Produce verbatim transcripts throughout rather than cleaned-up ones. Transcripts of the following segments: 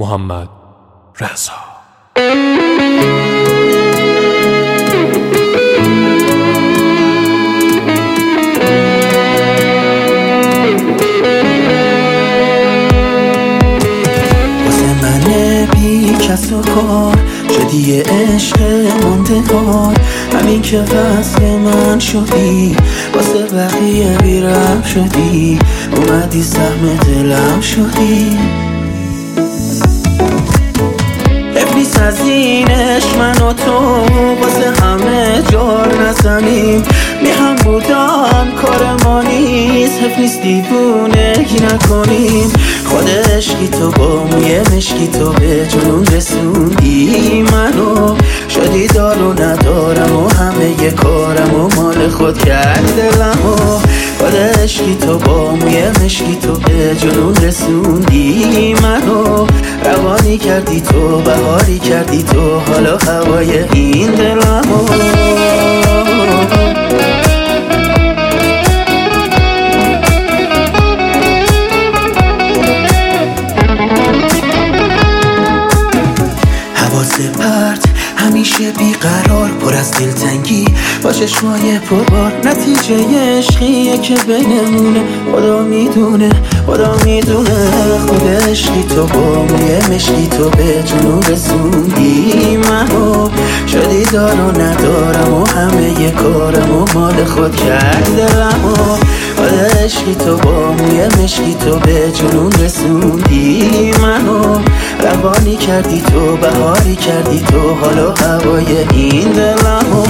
محمد رضا. کس و کار شدی عشق ماندگار، همین که وصل من شدی واسه بقیه بیرم شدی، اومدی سهم دلم شدی. ابلیس از اینش من و تو واسه همه جار نزنیم، میهم بودم کار ما نیست، حیف نیست دیوونگی نکنیم. خود عشقی تو با موی مشکی تو به جنون رسوندی منو، شدی دار و ندارم و همه ی کارم و مال خود کرد دلمو. خود عشقی تو با موی مشکی تو به جنون رسوندی منو، روانی کردی تو بهاری کردی تو حالا هوای این دلمو. پرت همیشه بیقرار، پر از دلتنگی با چشمای پربار، نتیجه عشقیه که بینمونه. خدا میدونه خدا میدونه خود عشقی تو با موی مشکی تو به جنون رسوندی منو، شدی دار و ندارم و همه ی کارم و مال خود کرد دلمو. خود عشقی تو با موی مشکی تو به جنون رسوندی منو، روانی کردی تو بهاری کردی تو حالا هوای این دلمو.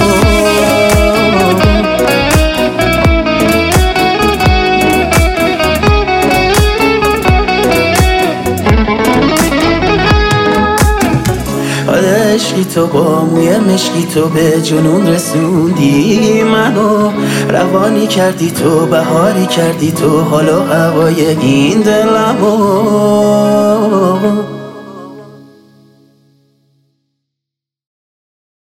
عشقی تو با موی مشکی تو به جنون رسوندی منو، روانی کردی تو بهاری کردی تو حالا هوای این دلمو.